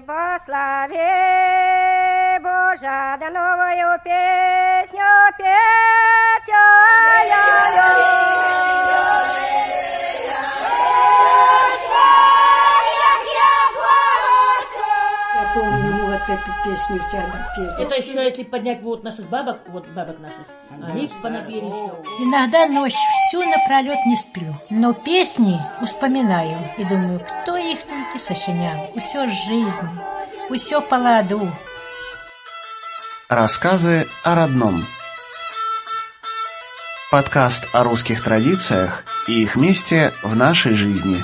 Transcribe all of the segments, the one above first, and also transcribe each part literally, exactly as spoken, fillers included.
Благослови, Боже, да новую песню петь. Я помню, вот эту песню всегда пели. Это еще если поднять вот наших бабок, вот бабок наших, они понапели еще. Иногда ночь всю напролет не сплю, но песни вспоминаю и думаю, кто их только сочинял. Усё жизнь, усё по ладу. Рассказы о родном. Подкаст о русских традициях и их месте в нашей жизни.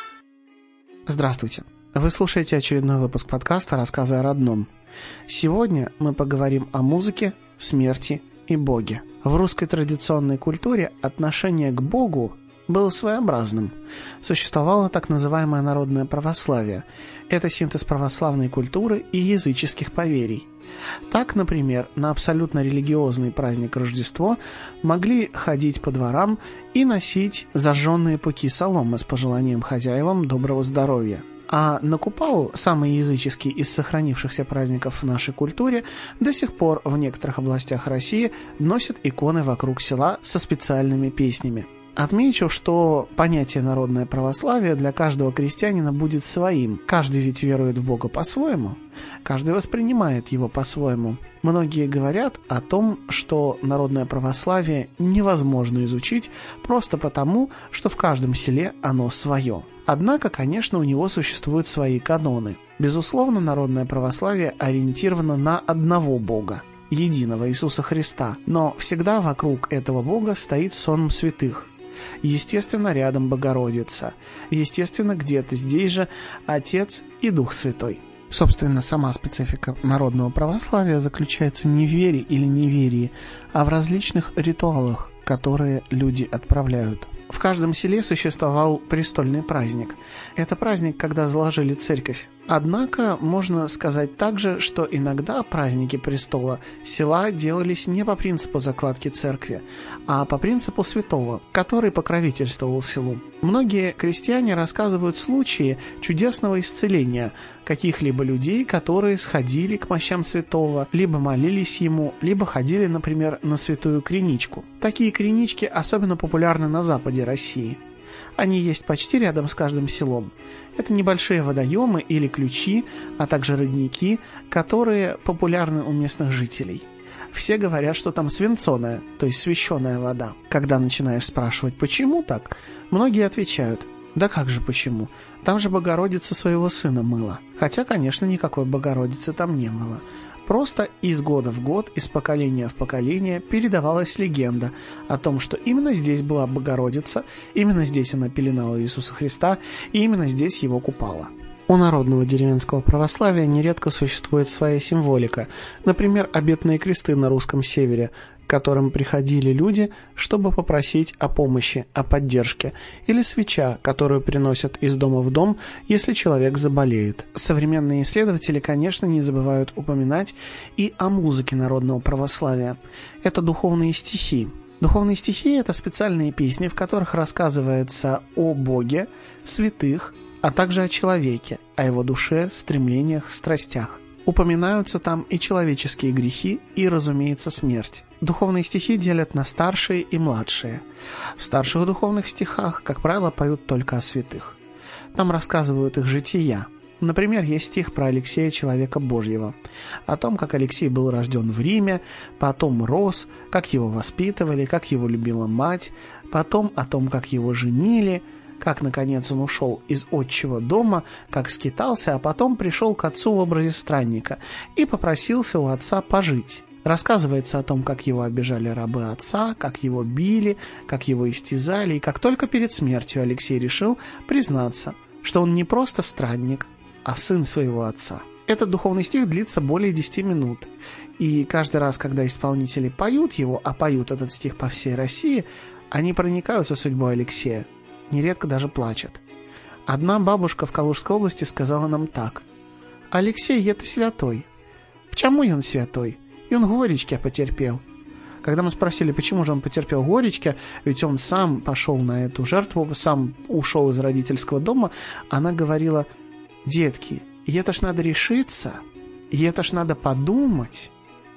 Здравствуйте. Вы слушаете очередной выпуск подкаста «Рассказы о родном». Сегодня мы поговорим о музыке, смерти и Боге. В русской традиционной культуре отношение к Богу было своеобразным. Существовало так называемое народное православие. Это синтез православной культуры и языческих поверий. Так, например, на абсолютно религиозный праздник Рождество могли ходить по дворам и носить зажженные пуки соломы с пожеланием хозяевам доброго здоровья. А на Купалу, самый языческий из сохранившихся праздников в нашей культуре, до сих пор в некоторых областях России носят иконы вокруг села со специальными песнями. Отмечу, что понятие народное православие для каждого крестьянина будет своим. Каждый ведь верует в Бога по-своему, каждый воспринимает его по-своему. Многие говорят о том, что народное православие невозможно изучить просто потому, что в каждом селе оно свое. Однако, конечно, у него существуют свои каноны. Безусловно, народное православие ориентировано на одного Бога, единого Иисуса Христа, но всегда вокруг этого Бога стоит сон святых. Естественно, рядом Богородица. Естественно, где-то здесь же Отец и Дух Святой. Собственно, сама специфика народного православия заключается не в вере или неверии, а в различных ритуалах, которые люди отправляют. В каждом селе существовал престольный праздник. Это праздник, когда заложили церковь. Однако можно сказать также, что иногда праздники престола села делались не по принципу закладки церкви, а по принципу святого, который покровительствовал селу. Многие крестьяне рассказывают случаи чудесного исцеления каких-либо людей, которые сходили к мощам святого, либо молились ему, либо ходили, например, на святую криничку. Такие кринички особенно популярны на западе России. Они есть почти рядом с каждым селом. Это небольшие водоемы или ключи, а также родники, которые популярны у местных жителей. Все говорят, что там свинцоная, то есть священная вода. Когда начинаешь спрашивать, почему так, многие отвечают: да как же почему? Там же Богородица своего сына мыла. Хотя, конечно, никакой Богородицы там не было. Просто из года в год, из поколения в поколение передавалась легенда о том, что именно здесь была Богородица, именно здесь она пеленала Иисуса Христа, и именно здесь его купала. У народного деревенского православия нередко существует своя символика. Например, обетные кресты на русском севере, к которым приходили люди, чтобы попросить о помощи, о поддержке, или свеча, которую приносят из дома в дом, если человек заболеет. Современные исследователи, конечно, не забывают упоминать и о музыке народного православия. Это духовные стихи. Духовные стихи – это специальные песни, в которых рассказывается о Боге, святых, а также о человеке, о его душе, стремлениях, страстях. Упоминаются там и человеческие грехи, и, разумеется, смерть. Духовные стихи делят на старшие и младшие. В старших духовных стихах, как правило, поют только о святых. Там рассказывают их жития. Например, есть стих про Алексея, человека Божьего, о том, как Алексей был рожден в Риме, потом рос, как его воспитывали, как его любила мать, потом о том, как его женили, как, наконец, он ушел из отчего дома, как скитался, а потом пришел к отцу в образе странника и попросился у отца пожить. Рассказывается о том, как его обижали рабы отца, как его били, как его истязали, и как только перед смертью Алексей решил признаться, что он не просто странник, а сын своего отца. Этот духовный стих длится более десяти минут, и каждый раз, когда исполнители поют его, а поют этот стих по всей России, они проникаются судьбой Алексея, нередко даже плачут. Одна бабушка в Калужской области сказала нам так: «Алексей, это святой. Почему он святой? И он горечки потерпел». Когда мы спросили, почему же он потерпел горечки, ведь он сам пошел на эту жертву, сам ушел из родительского дома, она говорила: «Детки, И это ж надо решиться, и это ж надо подумать.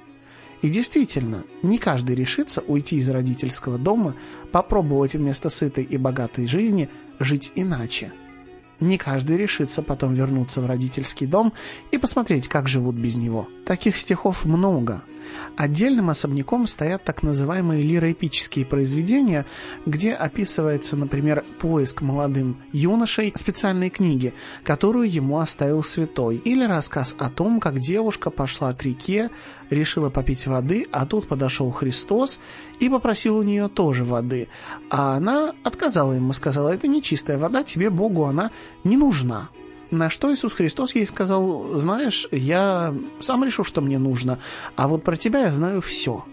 И действительно, не каждый решится уйти из родительского дома, попробовать вместо сытой и богатой жизни жить иначе. Не каждый решится потом вернуться в родительский дом и посмотреть, как живут без него. Таких стихов много. Отдельным особняком стоят так называемые лироэпические произведения, где описывается, например, поиск молодым юношей специальной книги, которую ему оставил святой, или рассказ о том, как девушка пошла к реке, решила попить воды, а тут подошел Христос и попросил у нее тоже воды, а она отказала ему, сказала: это не чистая вода, тебе, Богу, она не нужна. На что Иисус Христос ей сказал: знаешь, я сам решу, что мне нужно, а вот про тебя я знаю все.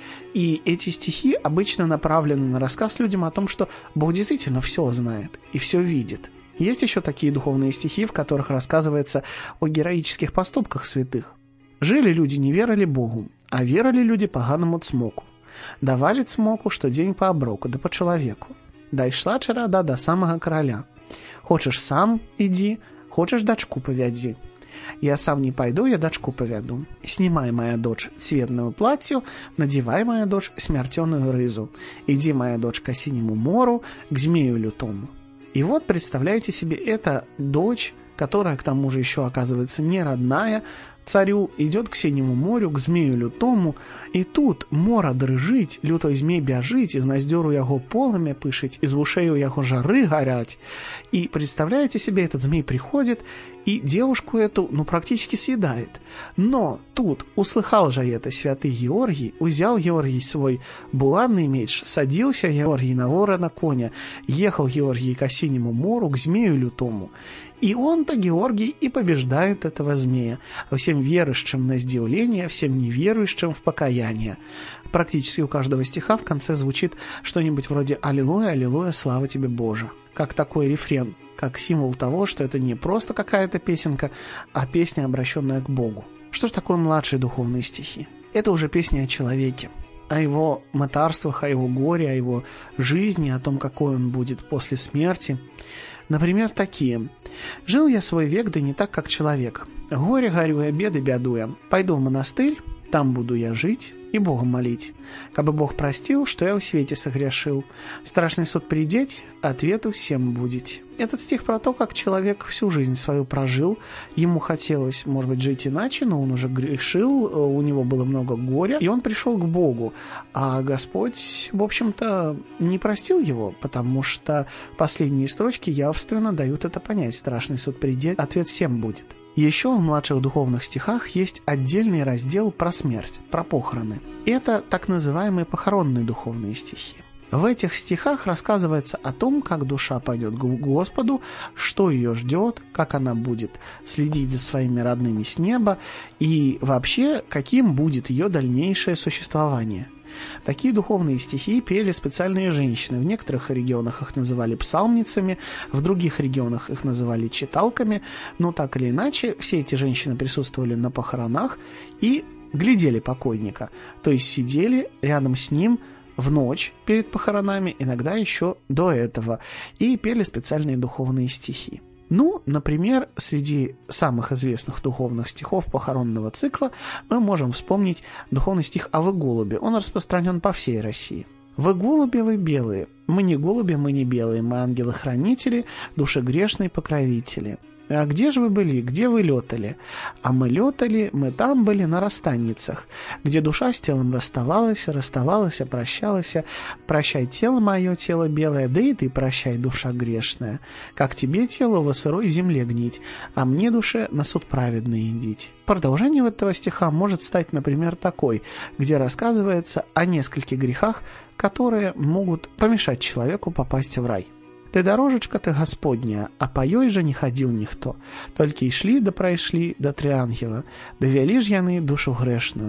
И эти стихи обычно направлены на рассказ людям о том, что Бог действительно все знает и все видит. Есть еще такие духовные стихи, в которых рассказывается о героических поступках святых. Жили люди, не верили Богу, а верили люди поганому цмоку. Давали цмоку, что день по оброку, да по человеку. Да йшла череда до самого короля. Хочешь сам иди, хочешь дочку повяди. Я сам не пойду, я дочку повяду. Снимай, моя дочь, цветную платью, надевай, моя дочь, смертеную рызу. Иди, моя дочь, к синему мору, к змею лютому. И вот, представляете себе, эта дочь, которая к тому же еще оказывается не родная царю, идет к синему морю, к змею лютому, и тут мора дрыжить, лютой змей бяжить, из наздеру яго полами пышить, из ушею яго жары горять. И представляете себе, этот змей приходит и девушку эту, ну, практически съедает. Но тут услыхал же это святый Георгий, взял Георгий свой буланный меч, садился Георгий на ворона коня, ехал Георгий к синему мору, к змею лютому. И он-то, Георгий, и побеждает этого змея, всем верующим на издевление, всем неверующим в покаяние. Практически у каждого стиха в конце звучит что-нибудь вроде «Аллилуйя, аллилуйя, слава тебе, Боже», как такой рефрен, как символ того, что это не просто какая-то песенка, а песня, обращенная к Богу. Что же такое младшие духовные стихи? Это уже песня о человеке, о его мытарствах, о его горе, о его жизни, о том, какой он будет после смерти. Например, такие. «Жил я свой век, да не так, как человек. Горе горюя, беды бядуя. Пойду в монастырь, там буду я жить и Бога молить. Кабы Бог простил, что я в свете согрешил. Страшный суд придеть, ответу всем будет». Этот стих про то, как человек всю жизнь свою прожил. Ему хотелось, может быть, жить иначе, но он уже грешил, у него было много горя, и он пришел к Богу. А Господь, в общем-то, не простил его, потому что последние строчки явственно дают это понять. Страшный суд придет, ответ всем будет. Еще в младших духовных стихах есть отдельный раздел про смерть, про похороны. Это так называемые похоронные духовные стихи. В этих стихах рассказывается о том, как душа пойдет к Господу, что ее ждет, как она будет следить за своими родными с неба и вообще, каким будет ее дальнейшее существование. Такие духовные стихи пели специальные женщины. В некоторых регионах их называли псалмницами, в других регионах их называли читалками. Но так или иначе, все эти женщины присутствовали на похоронах и глядели покойника. То есть сидели рядом с ним в ночь перед похоронами, иногда еще до этого, и пели специальные духовные стихи. Ну, например, среди самых известных духовных стихов похоронного цикла мы можем вспомнить духовный стих «А вы голуби». Он распространен по всей России. «Вы голуби, вы белые, мы не голуби, мы не белые, мы ангелы-хранители, душегрешные покровители. А где же вы были, где вы летали? А мы летали, мы там были на расстанницах, где душа с телом расставалась, расставалась, прощалась. Прощай, тело мое, тело белое, да и ты прощай, душа грешная. Как тебе, тело, во сырой земле гнить, а мне, душе, на суд праведный идить». Продолжение этого стиха может стать, например, такой, где рассказывается о нескольких грехах, которые могут помешать человеку попасть в рай. «Ты дорожечка ты Господня, а по ёй же не ходил ніхто. Толькі йшли да прайшлі да три ангела, да вялі ж яны душу грешную.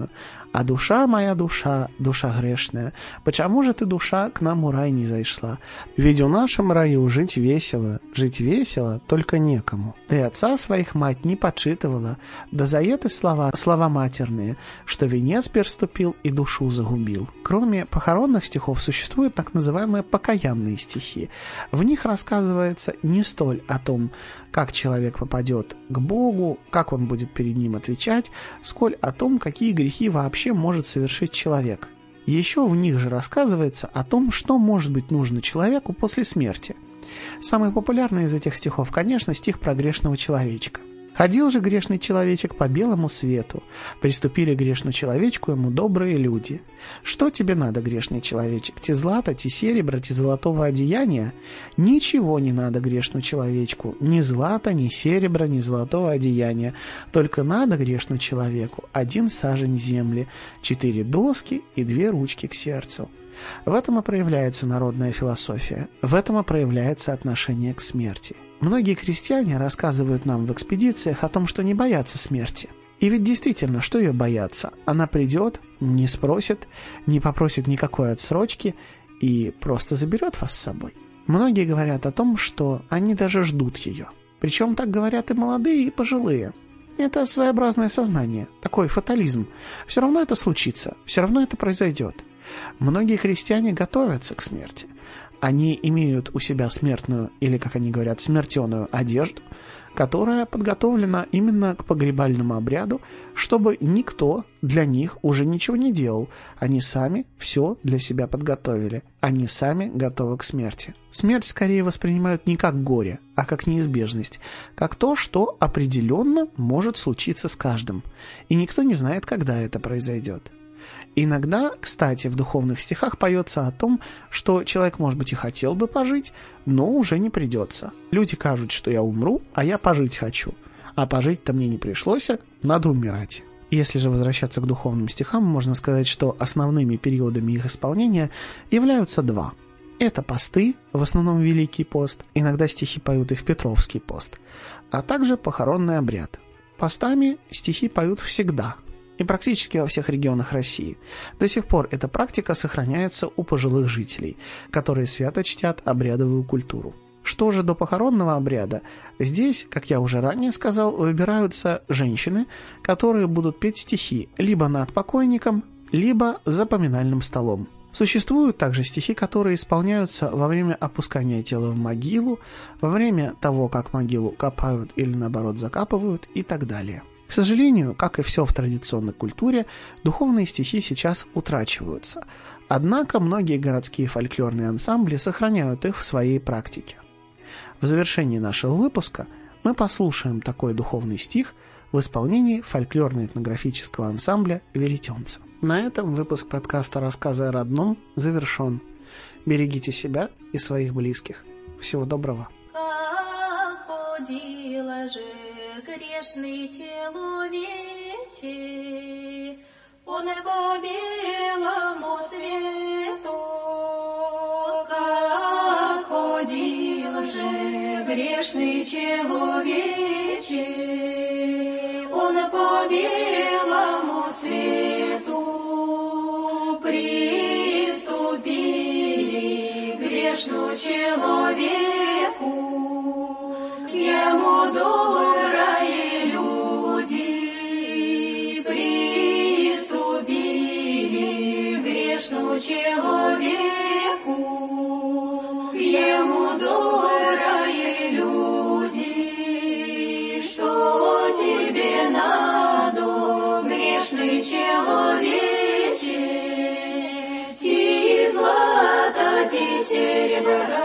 А душа моя, душа, душа грешная, почему же ты, душа, к нам в рай не зашла? Ведь в нашем раю жить весело, жить весело только некому. Да и отца своих мать не почитывала, да за это слова, слова матерные, что венец переступил и душу загубил. Кроме похоронных стихов существуют так называемые покаянные стихи. В них рассказывается не столь о том, как человек попадет к Богу, как он будет перед ним отвечать, сколь о том, какие грехи вообще может совершить человек. Еще в них же рассказывается о том, что может быть нужно человеку после смерти. Самый популярный из этих стихов, конечно, стих про грешного человечка. «Ходил же грешный человечек по белому свету, приступили грешну человечку ему добрые люди. Что тебе надо, грешный человечек, те злата, те серебра, те золотого одеяния? Ничего не надо грешну человечку, ни злата, ни серебра, ни золотого одеяния. Только надо грешну человеку один сажень земли, четыре доски и две ручки к сердцу». В этом и проявляется народная философия, в этом и проявляется отношение к смерти. Многие крестьяне рассказывают нам в экспедициях о том, что не боятся смерти. И ведь действительно, что ее бояться? Она придет, не спросит, не попросит никакой отсрочки и просто заберет вас с собой. Многие говорят о том, что они даже ждут ее. Причем так говорят и молодые, и пожилые. Это своеобразное сознание, такой фатализм. Все равно это случится, все равно это произойдет. Многие христиане готовятся к смерти. Они имеют у себя смертную, или, как они говорят, смертеную одежду, которая подготовлена именно к погребальному обряду, чтобы никто для них уже ничего не делал. Они сами все для себя подготовили. Они сами готовы к смерти. Смерть скорее воспринимают не как горе, а как неизбежность, как то, что определенно может случиться с каждым. И никто не знает, когда это произойдет. Иногда, кстати, в духовных стихах поется о том, что человек, может быть, и хотел бы пожить, но уже не придется. Люди кажут, что я умру, а я пожить хочу. А пожить-то мне не пришлось, надо умирать. Если же возвращаться к духовным стихам, можно сказать, что основными периодами их исполнения являются два. Это посты, в основном Великий пост, иногда стихи поют и в Петровский пост, а также похоронный обряд. Постами стихи поют всегда, и практически во всех регионах России. До сих пор эта практика сохраняется у пожилых жителей, которые свято чтят обрядовую культуру. Что же до похоронного обряда? Здесь, как я уже ранее сказал, выбираются женщины, которые будут петь стихи либо над покойником, либо за поминальным столом. Существуют также стихи, которые исполняются во время опускания тела в могилу, во время того, как могилу копают или наоборот закапывают и так далее. К сожалению, как и все в традиционной культуре, духовные стихи сейчас утрачиваются. Однако многие городские фольклорные ансамбли сохраняют их в своей практике. В завершении нашего выпуска мы послушаем такой духовный стих в исполнении фольклорно-этнографического ансамбля «Веретенца». На этом выпуск подкаста «Рассказы о родном» завершен. Берегите себя и своих близких. Всего доброго. Грешный человече, он по белому свету, как ходил же грешный человече, он по белому свету, приступили грешному человеку, к нему добрые люди приступили грешному человеку, к ему добрые люди. Что тебе надо, грешный человече? Ти злата, ти серебра.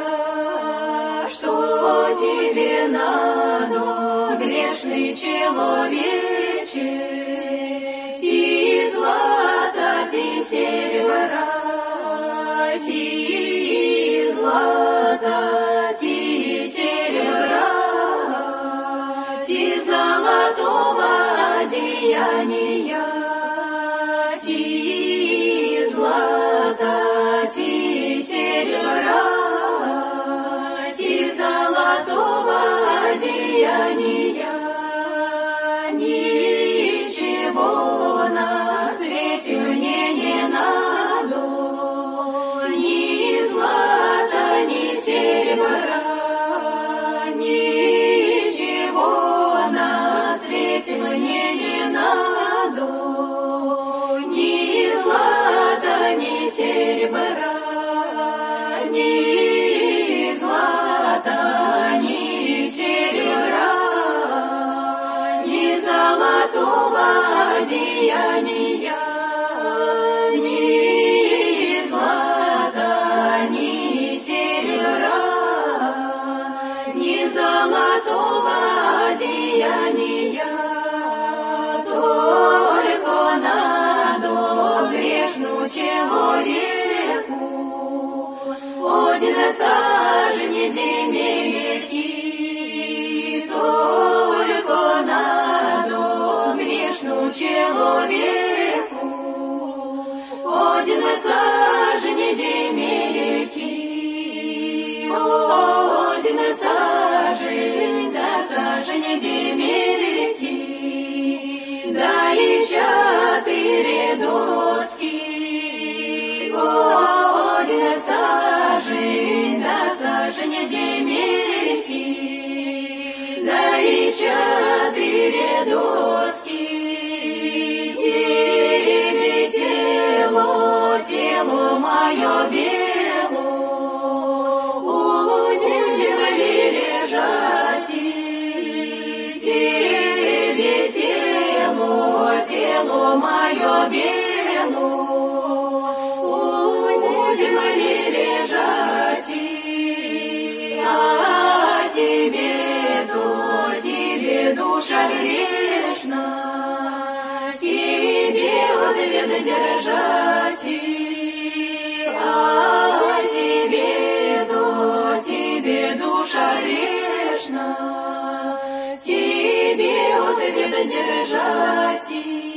Что тебе надо, грешный человече? Ти злата, ти серебра, ти злата, ти серебра, ти золотого одеяния, ти злата, ти серебра, золотого одеяния. Ничего на свете золотого одеяния, ни злата, ни серебра, ни золотого одеяния, только надо грешну человеку один сажень земельки, только надо грешну человеку один сажень земельки, один сажень, да сажень земельки, да и четыре доски, один сажень, да сажень земельки, да и четыре доски. Тебе тело, тело мое бело, у земли лежать. Тебе тело, тело мое бело, у земли лежать. А тебе, то тебе душа грешна, тебе ответ держать. А тебе, то тебе душа грешна, тебе ответ держать.